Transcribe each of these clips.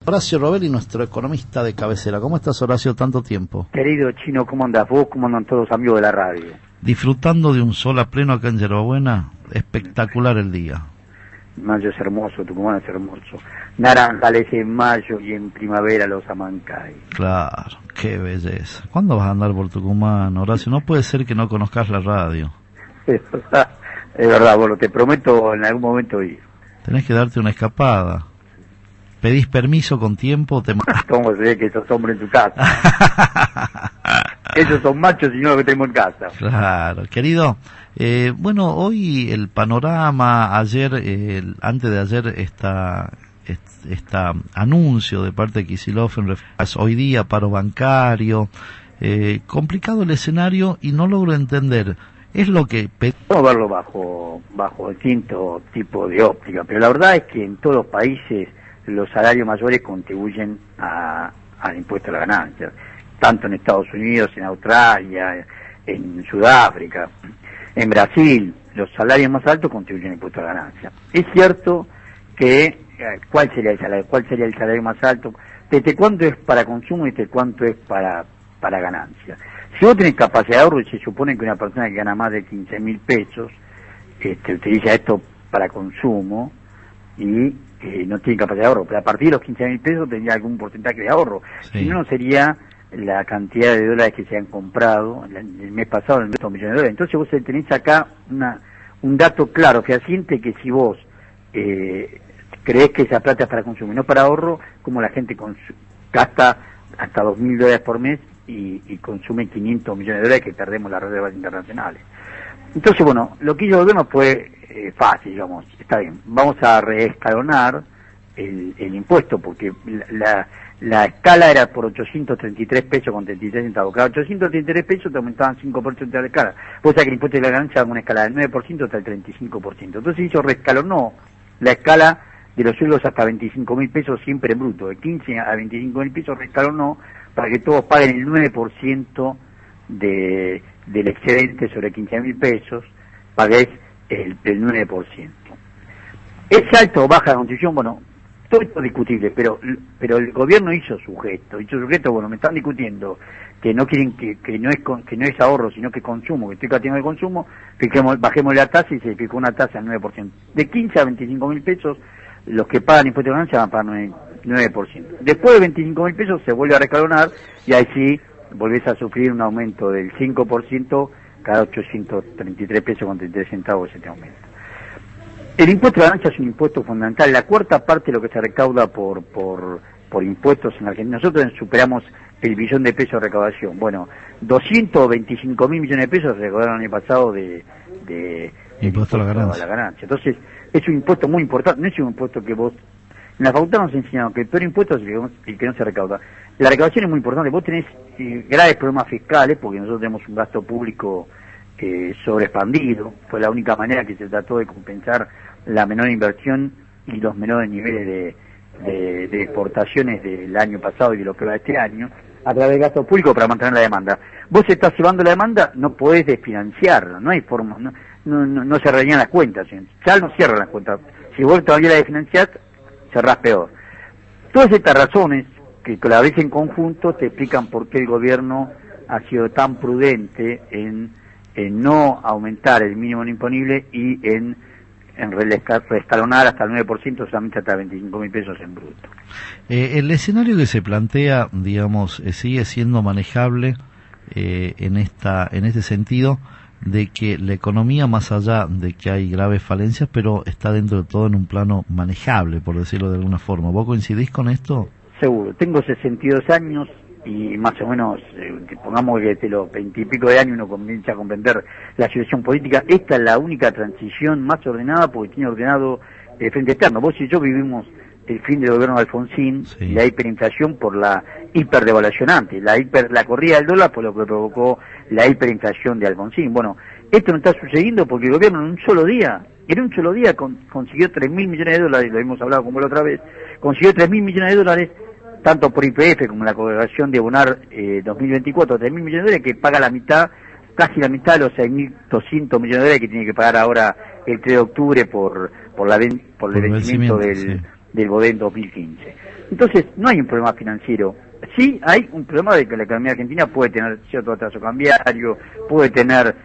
Horacio Robelli, nuestro economista de cabecera. ¿Cómo estás, Horacio, tanto tiempo? Querido Chino, ¿cómo andás vos? ¿Cómo andan todos los amigos de la radio? Disfrutando de un sol a pleno acá en Yerbabuena. Espectacular el día. Mayo es hermoso, Tucumán es hermoso. Naranjales en mayo y en primavera los Amancay. Claro, qué belleza. ¿Cuándo vas a andar por Tucumán, Horacio? No puede ser que no conozcas la radio. Es verdad, bueno, te prometo en algún momento ir. Tenés que darte una escapada. ¿Pedís permiso con tiempo? ¿Cómo se ve que esos hombres en tu casa? Ellos son machos y no lo que tenemos en casa. Claro, querido. Bueno, hoy el panorama, ayer, antes de ayer, esta anuncio de parte de Kicillof, hoy día paro bancario, complicado el escenario y no logro entender. Es lo que... Vamos a verlo bajo distinto tipo de óptica, pero la verdad es que en todos los países los salarios mayores contribuyen al impuesto a la ganancia, tanto en Estados Unidos, en Australia, en Sudáfrica, en Brasil, los salarios más altos contribuyen al impuesto a la ganancia. Es cierto que, ¿cuál sería el salario más alto? ¿Desde cuánto es para consumo y desde cuánto es para ganancia? Si vos tenés capacidad de ahorro, y se supone que una persona que gana más de 15.000 pesos, utiliza esto para consumo, y no tiene capacidad de ahorro, pero a partir de los 15.000 pesos tendría algún porcentaje de ahorro. Sí. Si no, no sería la cantidad de dólares que se han comprado el mes pasado, en 2 millones de dólares. Entonces vos tenés acá un dato claro, fehaciente, que si vos creés que esa plata es para consumo y no para ahorro, como la gente gasta hasta 2.000 dólares por mes y consume 500 millones de dólares que perdemos las reservas internacionales. Entonces, bueno, lo que hizo el gobierno fue fácil, digamos, está bien, vamos a reescalonar el impuesto, porque la escala era por 833 pesos con 33 centavos. Cada 833 pesos te aumentaban 5% de la escala. Vos sabés que el impuesto de la ganancia va con una escala del 9% hasta el 35%. Entonces reescalonó la escala de los sueldos hasta 25.000 pesos siempre en bruto. De 15 a 25.000 pesos reescalonó para que todos paguen el 9% del excedente sobre 15.000 pesos, pagués el 9%. ¿Es alto o baja la contribución? Bueno, todo esto es discutible, pero el gobierno hizo su gesto, bueno, me están discutiendo que no quieren que no es ahorro, sino que consumo, que estoy castigando el consumo, bajemos la tasa y se fijó una tasa del 9%. De 15 a 25.000 pesos, los que pagan impuestos de ganancia van a pagar 9%. Después de 25.000 pesos se vuelve a rescalonar y ahí sí volvés a sufrir un aumento del 5% cada 833 pesos con 33 centavos ese aumento. El impuesto de ganancia es un impuesto fundamental. La cuarta parte de lo que se recauda por impuestos en Argentina. Nosotros superamos el billón de pesos de recaudación. Bueno, 225.000 millones de pesos se recaudaron el año pasado de impuesto a la ganancia. Entonces, es un impuesto muy importante. No es un impuesto que vos... En la facultad nos enseñaron que el peor impuesto es el que no se recauda. La recaudación es muy importante. Vos tenés graves problemas fiscales, porque nosotros tenemos un gasto público sobreexpandido. Fue la única manera que se trató de compensar la menor inversión y los menores niveles de exportaciones del año pasado y de lo que va de este año, a través del gasto público para mantener la demanda. Vos estás llevando la demanda, no podés desfinanciarla, no hay forma, no se rellenan las cuentas, ya no cierran las cuentas. Si vos todavía la desfinanciás, cerrás peor. Todas estas razones, que la ves en conjunto, te explican por qué el gobierno ha sido tan prudente en no aumentar el mínimo imponible y en reescalonar hasta el 9%, solamente hasta 25.000 pesos en bruto. El escenario que se plantea, digamos, sigue siendo manejable en este sentido, de que la economía, más allá de que hay graves falencias, pero está dentro de todo en un plano manejable, por decirlo de alguna forma. ¿Vos coincidís con esto? Seguro. Tengo 62 años y más o menos, pongamos que desde los 20 y pico de años uno comienza a comprender la situación política. Esta es la única transición más ordenada porque tiene ordenado el frente externo. Vos y yo vivimos el fin del gobierno de Alfonsín, sí, y la hiperinflación por la hiperdevaluación antes, la corrida del dólar por lo que provocó la hiperinflación de Alfonsín. Bueno, esto no está sucediendo porque el gobierno en un solo día consiguió 3.000 millones de dólares, lo hemos hablado como la otra vez, consiguió 3.000 millones de dólares, tanto por YPF como la congregación de abonar 2024, 3.000 millones de dólares, que paga la mitad, casi la mitad de los 6.200 millones de dólares que tiene que pagar ahora el 3 de octubre por el vencimiento del BODE 2015. Entonces, no hay un problema financiero. Sí hay un problema de que la economía argentina puede tener cierto atraso cambiario, puede tener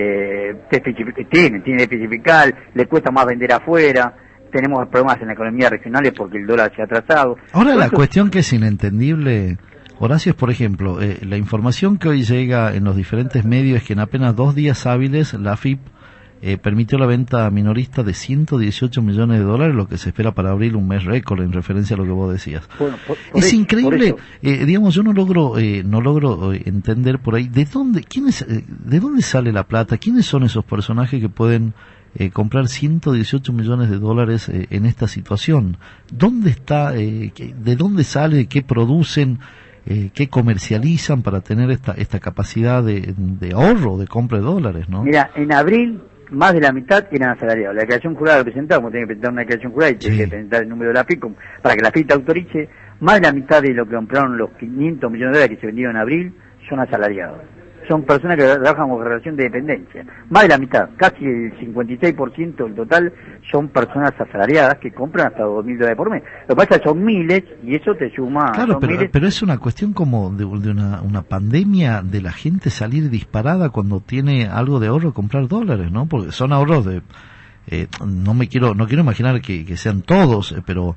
tiene déficit fiscal, le cuesta más vender afuera, tenemos problemas en la economía regionales porque el dólar se ha atrasado. Ahora la cuestión que es inentendible, Horacio, es por ejemplo, la información que hoy llega en los diferentes medios es que en apenas 2 días hábiles la AFIP permitió la venta minorista de 118 millones de dólares, lo que se espera para abril, un mes récord en referencia a lo que vos decías. Bueno, es eso, increíble, digamos, yo no logro entender por ahí de dónde sale la plata, quiénes son esos personajes que pueden comprar 118 millones de dólares en esta situación. ¿Dónde está, de dónde sale, qué producen, qué comercializan para tener esta capacidad de ahorro, de compra de dólares, ¿no? Mira, en abril más de la mitad eran asalariados. La declaración jurada lo presentamos, tiene que presentar una declaración jurada y tiene que presentar el número de la FIP para que la FIP te autorice. Más de la mitad de lo que compraron los 500 millones de dólares que se vendieron en abril son asalariados. Son personas que trabajan con relación de dependencia. Más de la mitad, casi el 56% del total son personas asalariadas que compran hasta $2.000 por mes. Lo que pasa es que son miles y eso te suma... Claro, pero es una cuestión como de una pandemia de la gente salir disparada cuando tiene algo de ahorro, comprar dólares, ¿no? Porque son ahorros de... no quiero imaginar que sean todos, pero...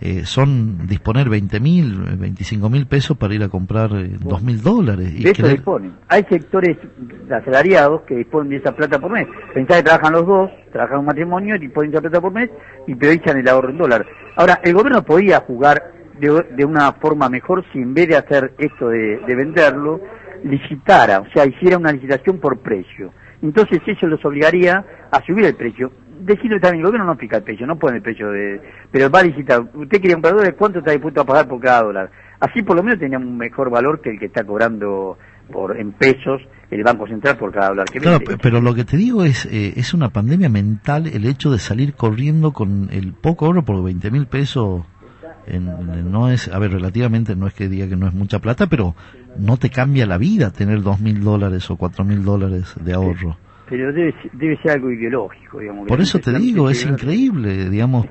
son disponer 20.000, 25.000 pesos para ir a comprar $2.000. De eso disponen. Hay sectores asalariados que disponen de esa plata por mes. Pensá que trabajan los dos, trabajan un matrimonio y disponen de esa plata por mes y priorizan el ahorro en dólar. Ahora, el gobierno podía jugar de una forma mejor si en vez de hacer esto de venderlo, licitara, o sea, hiciera una licitación por precio. Entonces eso los obligaría a subir el precio. Decirlo también, el gobierno no fija el precio, no pone el precio pero va a licitar. Usted quiere comprar dólares, ¿cuánto está dispuesto a pagar por cada dólar? Así por lo menos tenía un mejor valor que el que está cobrando en pesos el Banco Central por cada dólar que vende. Claro, pero lo que te digo es una pandemia mental el hecho de salir corriendo con el poco ahorro por 20.000 pesos. No es, a ver, relativamente no es que diga que no es mucha plata, pero no te cambia la vida tener $2.000 o $4.000 de ahorro. Pero debe ser algo ideológico, digamos. Por eso te digo, es increíble, digamos.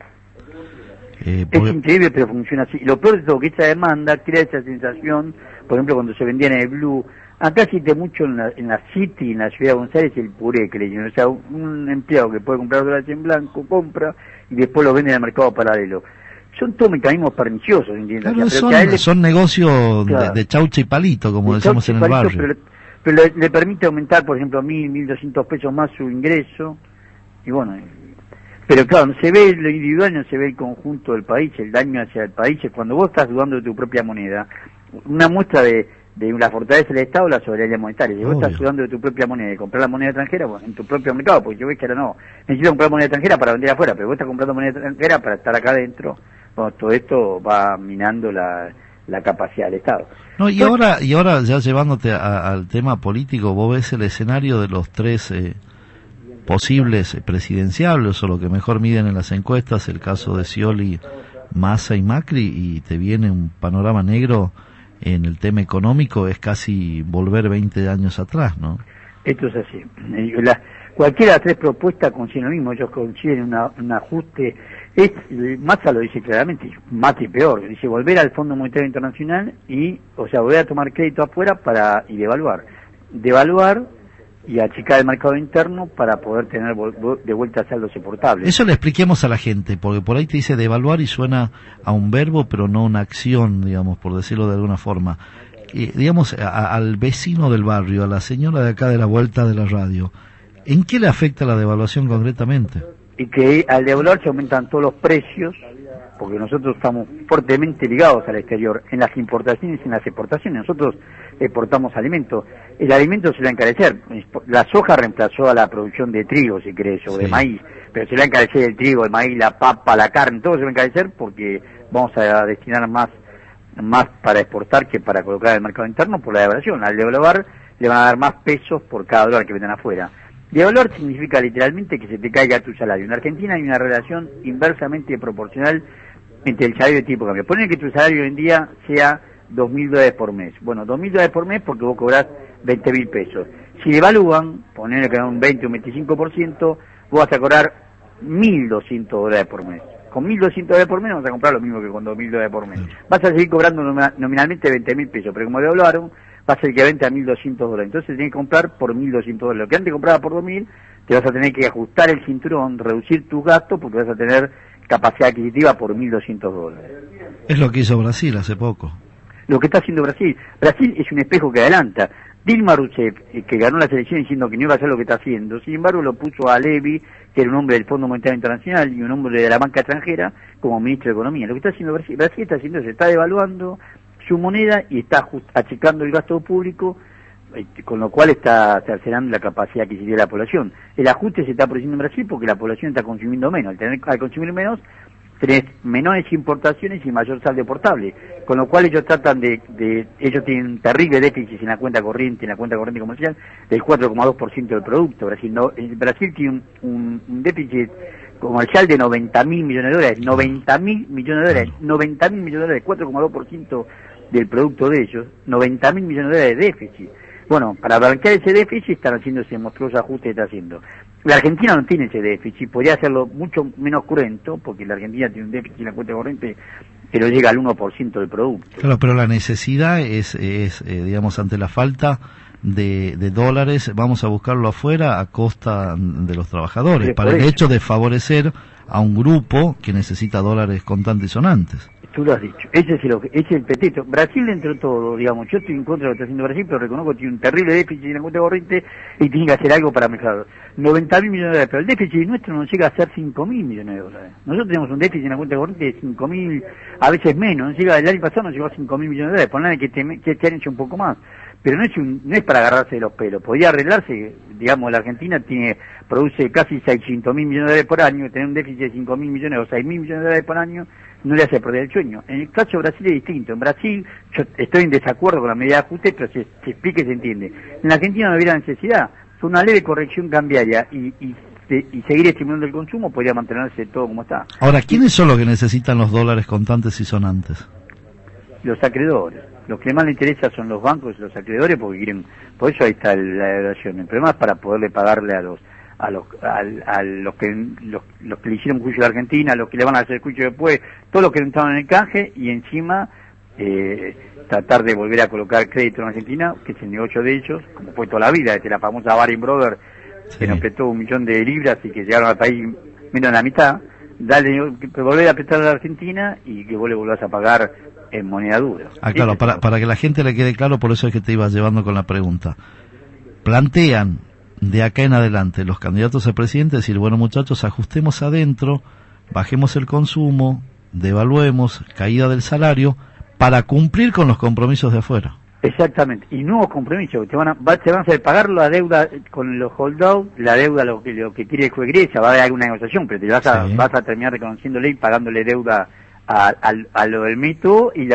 Es increíble, pero funciona así. Lo peor de todo, que esa demanda crea esa sensación, por ejemplo, cuando se vendían en el Blue. Acá existe mucho en la City, en la ciudad de Buenos Aires, el puré que le dicen. O sea, un empleado que puede comprar dólares en blanco, compra y después lo vende en el mercado paralelo. Son todos mecanismos perniciosos, ¿entiendes? Claro, o sea, son negocios de chaucha y palito, como decimos en el barrio. Pero le permite aumentar, por ejemplo, 1.200 pesos más su ingreso, y bueno, pero claro, no se ve lo individual, no se ve el conjunto del país, el daño hacia el país. Cuando vos estás dudando de tu propia moneda, una muestra de la fortaleza del Estado, la soberanía monetaria. Si vos estás dudando de tu propia moneda y comprar la moneda extranjera, bueno, en tu propio mercado, porque yo ves que ahora no, necesito comprar moneda extranjera para vender afuera, pero vos estás comprando moneda extranjera para estar acá adentro. Bueno, todo esto va minando la capacidad del Estado. No, y ahora ya llevándote al tema político, vos ves el escenario de los tres posibles presidenciables, o lo que mejor miden en las encuestas, el caso de Scioli, Massa y Macri, y te viene un panorama negro en el tema económico, es casi volver 20 años atrás, ¿no? Esto es así. Cualquiera de las tres propuestas consiguen lo mismo, ellos consiguen un ajuste. Massa lo dice claramente, Macri peor, dice volver al Fondo Monetario Internacional volver a tomar crédito afuera y devaluar y achicar el mercado interno para poder tener de vuelta saldos exportables. Eso le expliquemos a la gente, porque por ahí te dice devaluar y suena a un verbo, pero no una acción, digamos, por decirlo de alguna forma. Digamos, al vecino del barrio, a la señora de acá de la vuelta de la radio, ¿en qué le afecta la devaluación concretamente? Y que al devaluar se aumentan todos los precios, porque nosotros estamos fuertemente ligados al exterior, en las importaciones y en las exportaciones. Nosotros exportamos alimentos. El alimento se va a encarecer. La soja reemplazó a la producción de trigo, si querés, o de maíz, pero se va a encarecer el trigo, el maíz, la papa, la carne, todo se va a encarecer porque vamos a destinar más para exportar que para colocar en el mercado interno por la devaluación. Al devaluar le van a dar más pesos por cada dólar que venden afuera. Devaluar significa literalmente que se te caiga tu salario. En Argentina hay una relación inversamente proporcional entre el salario y el tipo de cambio. Ponen que tu salario hoy en día sea $2.000 por mes. Bueno, $2.000 por mes porque vos cobrás 20.000 pesos. Si devalúan, ponen que un 20 o un 25%, vos vas a cobrar $1.200 por mes. con $1.200 por mes vas a comprar lo mismo que con $2.000 por mes. Vas a seguir cobrando nominalmente 20.000 pesos, pero como devaluaron, va a ser que vente a $1.200. Entonces tienes que comprar por $1.200. Lo que antes compraba por 2.000, te vas a tener que ajustar el cinturón, reducir tus gastos, porque vas a tener capacidad adquisitiva por $1.200. Es lo que hizo Brasil hace poco. Lo que está haciendo Brasil. Brasil es un espejo que adelanta. Dilma Rousseff, que ganó la selección diciendo que no iba a hacer lo que está haciendo, sin embargo lo puso a Levy, que era un hombre del Fondo Monetario Internacional y un hombre de la banca extranjera, como ministro de Economía. Lo que está haciendo Brasil está haciendo, se está devaluando su moneda y está achicando el gasto público, con lo cual está cercenando la capacidad adquisitiva de la población. El ajuste se está produciendo en Brasil porque la población está consumiendo menos. Al consumir menos, tenés menores importaciones y mayor saldo portable, con lo cual ellos tratan ellos tienen un terrible déficit en la cuenta corriente comercial del 4,2% del producto. Brasil tiene un déficit comercial de $90.000 millones, $90.000 millones, 4,2% del producto de ellos, $90.000 millones de déficit. Bueno, para blanquear ese déficit están haciendo ese monstruoso ajuste que está haciendo. La Argentina no tiene ese déficit, podría hacerlo mucho menos cruento, porque la Argentina tiene un déficit en la cuenta corriente que no llega al 1% del producto. Claro, pero la necesidad es digamos, ante la falta de dólares, vamos a buscarlo afuera a costa de los trabajadores, Sí, para el hecho de favorecer a un grupo que necesita dólares contantes y sonantes. Tú lo has dicho, ese es el pretexto. Brasil, dentro de todo, digamos, yo estoy en contra de lo que está haciendo Brasil, pero reconozco que tiene un terrible déficit en la cuenta corriente y tiene que hacer algo para mejorarlo. $90.000 millones, pero el déficit nuestro no llega a ser $5.000 millones. Nosotros tenemos un déficit en la cuenta corriente de 5.000, a veces menos, el año pasado nos llegó a $5.000 millones, ponle que este año hecho un poco más. Pero no es para agarrarse de los pelos, podría arreglarse, digamos, la Argentina produce casi $600.000 millones por año, tener un déficit de 5.000 millones o $6.000 millones por año no le hace perder el sueño. En el caso de Brasil es distinto. En Brasil, yo estoy en desacuerdo con la medida de ajuste, pero se explica y se entiende. En la Argentina no hubiera necesidad. Fue una leve corrección cambiaria y seguir estimulando el consumo podría mantenerse todo como está. Ahora, ¿quiénes son los que necesitan los dólares contantes y sonantes? Los acreedores. Los que más les interesa son los bancos y los acreedores porque quieren, por eso ahí está la devaluación. El problema es para poderle pagarle a los que le hicieron juicio a la Argentina, a los que le van a hacer juicio después, todos los que entraron en el canje y encima tratar de volver a colocar crédito en Argentina, que es el negocio de ellos, como fue toda la vida, desde la famosa Baring Brothers, que nos prestó 1 millón de libras y que llegaron al país menos de la mitad, volver a prestar a la Argentina y que vos le volvás a pagar en moneda dura. Claro, para que la gente le quede claro, por eso es que te iba llevando con la pregunta. Plantean de acá en adelante los candidatos a presidente decir, bueno muchachos, ajustemos adentro, bajemos el consumo, devaluemos, caída del salario, para cumplir con los compromisos de afuera. Exactamente, y nuevos compromisos, te van a hacer pagar la deuda con los holdout, la deuda lo que quiere el juez Grecia, va a haber alguna negociación, pero vas a terminar reconociéndole y pagándole deuda a lo del mito y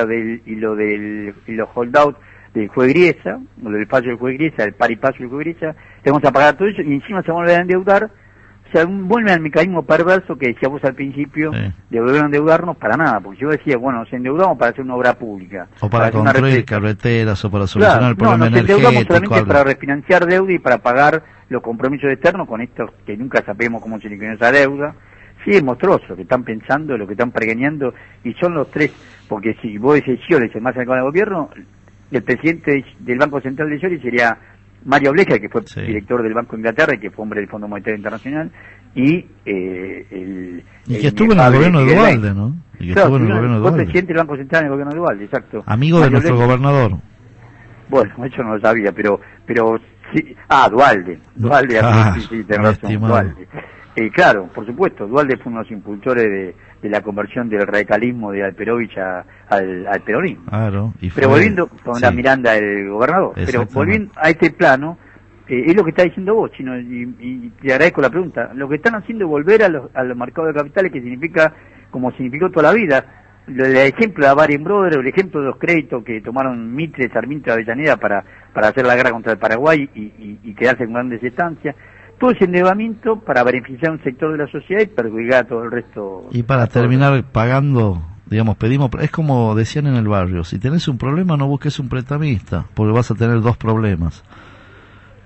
los holdout del juez Griesa, o del paso del juez Griesa, el par y paso del juez Griesa, te vamos a pagar todo eso y encima se van a volver a endeudar. O sea, vuelve al mecanismo perverso que decía vos al principio, de volver a endeudarnos para nada, porque yo decía, bueno, nos endeudamos para hacer una obra pública. O para construir carreteras, o para solucionar el problema energético. Nos endeudamos solamente para refinanciar deuda y para pagar los compromisos externos con estos que nunca sabemos cómo se liquidó esa deuda. Sí, es monstruoso lo que están pensando, lo que están preguiñando, y son los tres, porque si vos decís Scioli, el más cercano al gobierno, el presidente del Banco Central de Scioli sería Mario Blecher, que fue director del Banco de Inglaterra y que fue hombre del Fondo Monetario Internacional, y que estuvo en el gobierno de Duhalde, ¿no? Y que claro, estuvo en el gobierno de fue Duhalde. presidente del Banco Central en el gobierno de Duhalde, exacto. Amigo Mario de nuestro Blecher. gobernador. Bueno, eso no lo sabía, pero sí, Duhalde, sí, tenés razón, Duhalde. Claro, por supuesto, Duhalde fue uno de los impulsores de la conversión del radicalismo de Alperovich al peronismo. Claro. Pero volviendo con la Miranda del gobernador, pero volviendo a este plano, es lo que está diciendo vos, Chino, y te agradezco la pregunta. Lo que están haciendo es volver a los mercados de capitales, que significa, como significó toda la vida, el ejemplo de Baring Brothers, el ejemplo de los créditos que tomaron Mitre, Sarmiento y Avellaneda para hacer la guerra contra el Paraguay y quedarse en grandes estancias. Todo ese endeudamiento para beneficiar a un sector de la sociedad y perjudicar a todo el resto. Y para terminar pagando, digamos, es como decían en el barrio, si tenés un problema no busques un prestamista, porque vas a tener dos problemas.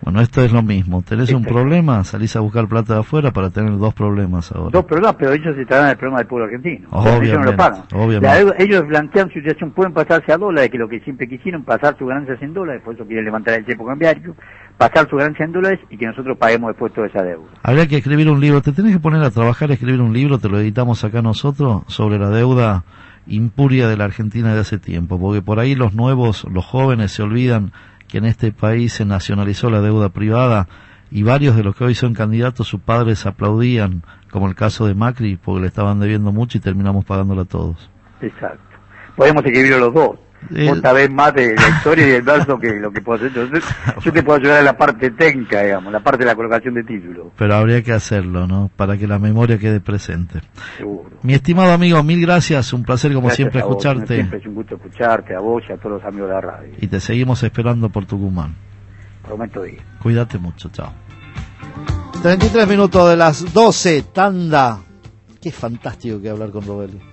Bueno, esto es lo mismo. Tenés un problema, salís a buscar plata de afuera para tener dos problemas ahora. Dos problemas, pero ellos se tratan del problema del pueblo argentino. Obviamente, ellos no lo pagan. Obviamente. Ellos plantean su situación, pueden pasarse a dólares, que es lo que siempre quisieron, pasar sus ganancias en dólares, por eso quieren levantar el cepo cambiario, pasar sus ganancias en dólares y que nosotros paguemos después toda esa deuda. Habría que escribir un libro. Te tenés que poner a trabajar, a escribir un libro, te lo editamos acá nosotros, sobre la deuda impuria de la Argentina de hace tiempo, porque por ahí los nuevos, los jóvenes se olvidan que en este país se nacionalizó la deuda privada y varios de los que hoy son candidatos, sus padres aplaudían, como el caso de Macri, porque le estaban debiendo mucho y terminamos pagándola todos. Exacto. Podemos escribirlo los dos. Vos sabés más de la historia y del verso que lo que puedo hacer. Entonces, yo te puedo ayudar en la parte técnica, digamos, la parte de la colocación de títulos. Pero habría que hacerlo, ¿no? Para que la memoria quede presente. Seguro. Mi estimado amigo, mil gracias. Un placer como siempre a vos. escucharte. Siempre es un gusto escucharte, a vos y a todos los amigos de la radio. Y te seguimos esperando por Tucumán. Prometo ir. Cuídate mucho, chao. 33 minutos de las 12, tanda. Qué fantástico que hablar con Robelli.